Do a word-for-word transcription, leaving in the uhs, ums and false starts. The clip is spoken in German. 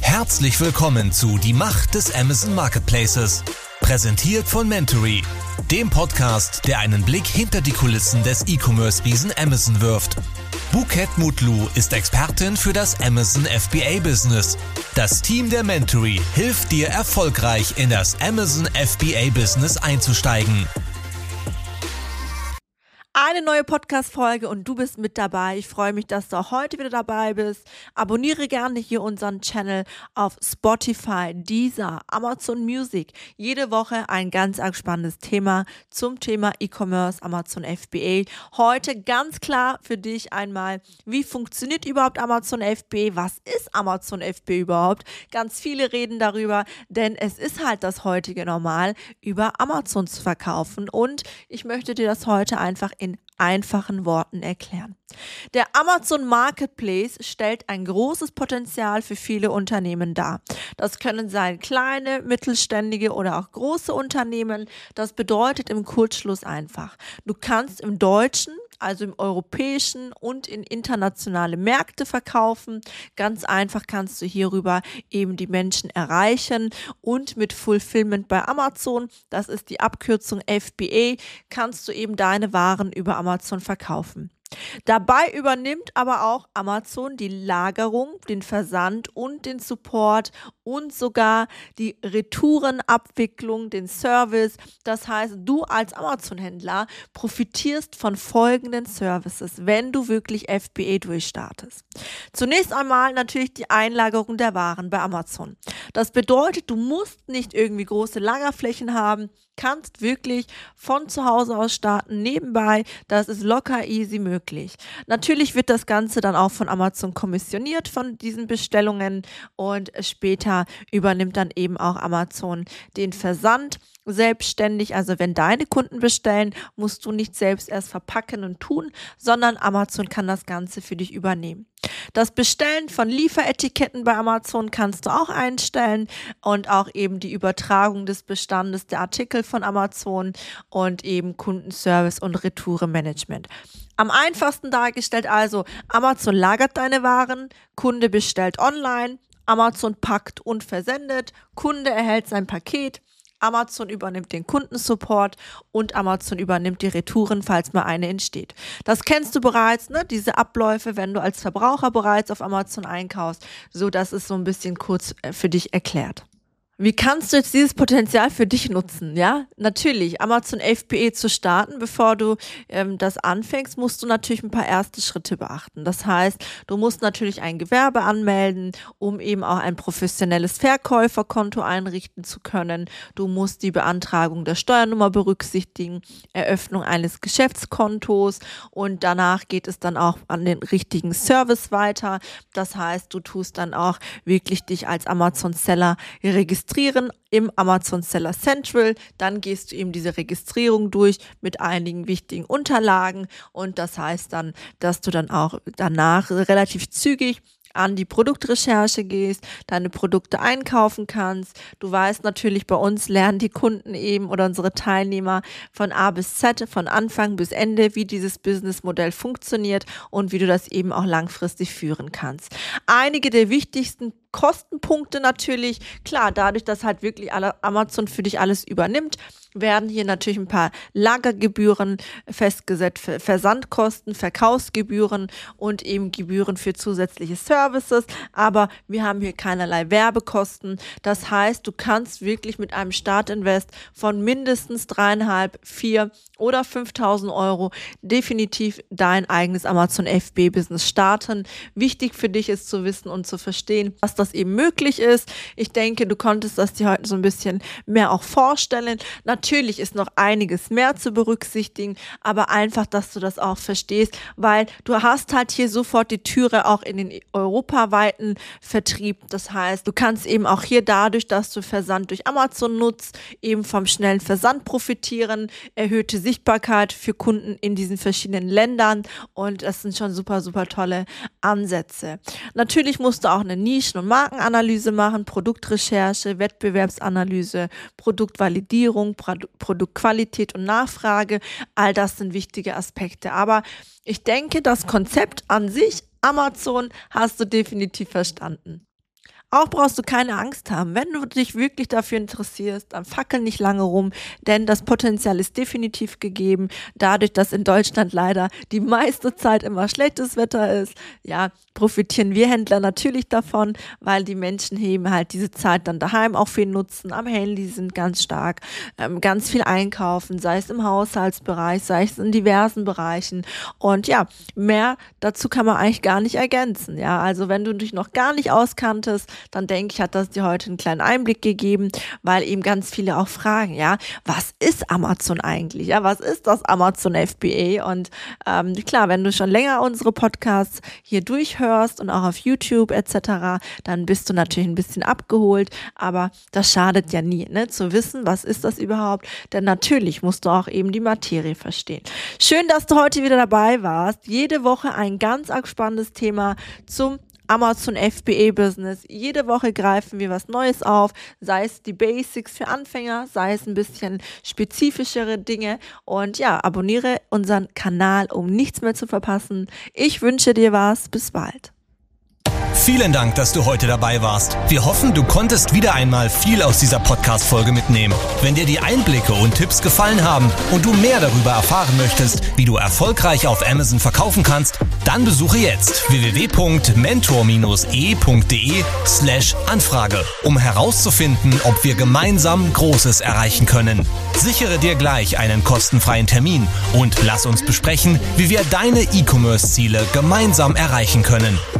Herzlich willkommen zu Die Macht des Amazon Marketplaces, präsentiert von Mentory, dem Podcast, der einen Blick hinter die Kulissen des E-Commerce-Riesen Amazon wirft. Buket Mutlu ist Expertin für das Amazon F B A-Business. Das Team der Mentory hilft dir, erfolgreich in das Amazon F B A-Business einzusteigen. Eine neue Podcast-Folge und du bist mit dabei. Ich freue mich, dass du auch heute wieder dabei bist. Abonniere gerne hier unseren Channel auf Spotify, Deezer, Amazon Music. Jede Woche ein ganz arg spannendes Thema zum Thema E-Commerce, Amazon F B A. Heute ganz klar für dich einmal, wie funktioniert überhaupt Amazon F B A? Was ist Amazon F B A überhaupt? Ganz viele reden darüber, denn es ist halt das heutige Normal, über Amazon zu verkaufen. Und ich möchte dir das heute einfach in einfachen Worten erklären. Der Amazon Marketplace stellt ein großes Potenzial für viele Unternehmen dar. Das können sein kleine, mittelständige oder auch große Unternehmen. Das bedeutet im Kurzschluss einfach, du kannst im Deutschen, also im europäischen und in internationale Märkte verkaufen. Ganz einfach kannst du hierüber eben die Menschen erreichen und mit Fulfillment bei Amazon, das ist die Abkürzung F B A, kannst du eben deine Waren über Amazon verkaufen. Dabei übernimmt aber auch Amazon die Lagerung, den Versand und den Support und sogar die Retourenabwicklung, den Service. Das heißt, du als Amazon-Händler profitierst von folgenden Services, wenn du wirklich F B A durchstartest. Zunächst einmal natürlich die Einlagerung der Waren bei Amazon. Das bedeutet, du musst nicht irgendwie große Lagerflächen haben, kannst wirklich von zu Hause aus starten, nebenbei, das ist locker easy möglich. Natürlich wird das Ganze dann auch von Amazon kommissioniert von diesen Bestellungen und später übernimmt dann eben auch Amazon den Versand selbstständig. Also wenn deine Kunden bestellen, musst du nicht selbst erst verpacken und tun, sondern Amazon kann das Ganze für dich übernehmen. Das Bestellen von Lieferetiketten bei Amazon kannst du auch einstellen und auch eben die Übertragung des Bestandes der Artikel von Amazon und eben Kundenservice und Retourenmanagement. Am einfachsten dargestellt also, Amazon lagert deine Waren, Kunde bestellt online, Amazon packt und versendet, Kunde erhält sein Paket, Amazon übernimmt den Kundensupport und Amazon übernimmt die Retouren, falls mal eine entsteht. Das kennst du bereits, ne? Diese Abläufe, wenn du als Verbraucher bereits auf Amazon einkaufst, so dass es so ein bisschen kurz für dich erklärt. Wie kannst du jetzt dieses Potenzial für dich nutzen? Ja, natürlich, Amazon F B A zu starten, bevor du ähm, das anfängst, musst du natürlich ein paar erste Schritte beachten. Das heißt, du musst natürlich ein Gewerbe anmelden, um eben auch ein professionelles Verkäuferkonto einrichten zu können. Du musst die Beantragung der Steuernummer berücksichtigen, Eröffnung eines Geschäftskontos und danach geht es dann auch an den richtigen Service weiter. Das heißt, du tust dann auch wirklich dich als Amazon-Seller registrieren im Amazon Seller Central, dann gehst du eben diese Registrierung durch mit einigen wichtigen Unterlagen und das heißt dann, dass du dann auch danach relativ zügig an die Produktrecherche gehst, deine Produkte einkaufen kannst. Du weißt natürlich, bei uns lernen die Kunden eben oder unsere Teilnehmer von A bis Z, von Anfang bis Ende, wie dieses Businessmodell funktioniert und wie du das eben auch langfristig führen kannst. Einige der wichtigsten Kostenpunkte natürlich, klar, dadurch, dass halt wirklich alle Amazon für dich alles übernimmt, werden hier natürlich ein paar Lagergebühren festgesetzt, Versandkosten, Verkaufsgebühren und eben Gebühren für zusätzliche Services, aber wir haben hier keinerlei Werbekosten. Das heißt, du kannst wirklich mit einem Startinvest von mindestens dreieinhalb, vier oder fünftausend Euro definitiv dein eigenes Amazon F B A-Business starten. Wichtig für dich ist zu wissen und zu verstehen, dass das eben möglich ist. Ich denke, du konntest das dir heute so ein bisschen mehr auch vorstellen. Natürlich ist noch einiges mehr zu berücksichtigen, aber einfach, dass du das auch verstehst, weil du hast halt hier sofort die Türe auch in den europaweiten Vertrieb. Das heißt, du kannst eben auch hier dadurch, dass du Versand durch Amazon nutzt, eben vom schnellen Versand profitieren, erhöhte Sichtbarkeit für Kunden in diesen verschiedenen Ländern und das sind schon super, super tolle Ansätze. Natürlich musst du auch eine Nischen- und Markenanalyse machen, Produktrecherche, Wettbewerbsanalyse, Produktvalidierung, Produktqualität und Nachfrage. All das sind wichtige Aspekte. Aber ich denke, das Konzept an sich, Amazon, hast du definitiv verstanden. Auch brauchst du keine Angst haben. Wenn du dich wirklich dafür interessierst, dann fackel nicht lange rum, denn das Potenzial ist definitiv gegeben. Dadurch, dass in Deutschland leider die meiste Zeit immer schlechtes Wetter ist, ja, profitieren wir Händler natürlich davon, weil die Menschen eben halt diese Zeit dann daheim auch viel nutzen, am Handy sind ganz stark, ähm, ganz viel einkaufen, sei es im Haushaltsbereich, sei es in diversen Bereichen. Und ja, mehr dazu kann man eigentlich gar nicht ergänzen. Ja, also wenn du dich noch gar nicht auskanntest, dann denke ich, hat das dir heute einen kleinen Einblick gegeben, weil eben ganz viele auch fragen, ja, was ist Amazon eigentlich? Ja, was ist das Amazon F B A? Und ähm, klar, wenn du schon länger unsere Podcasts hier durchhörst und auch auf YouTube et cetera, dann bist du natürlich ein bisschen abgeholt, aber das schadet ja nie, ne, zu wissen, was ist das überhaupt? Denn natürlich musst du auch eben die Materie verstehen. Schön, dass du heute wieder dabei warst. Jede Woche ein ganz arg spannendes Thema zum Amazon F B A-Business. Jede Woche greifen wir was Neues auf, sei es die Basics für Anfänger, sei es ein bisschen spezifischere Dinge. Und ja, abonniere unseren Kanal, um nichts mehr zu verpassen. Ich wünsche dir was. Bis bald. Vielen Dank, dass du heute dabei warst. Wir hoffen, du konntest wieder einmal viel aus dieser Podcast-Folge mitnehmen. Wenn dir die Einblicke und Tipps gefallen haben und du mehr darüber erfahren möchtest, wie du erfolgreich auf Amazon verkaufen kannst, dann besuche jetzt w w w punkt mentor bindestrich e punkt de slash Anfrage, um herauszufinden, ob wir gemeinsam Großes erreichen können. Sichere dir gleich einen kostenfreien Termin und lass uns besprechen, wie wir deine E-Commerce-Ziele gemeinsam erreichen können.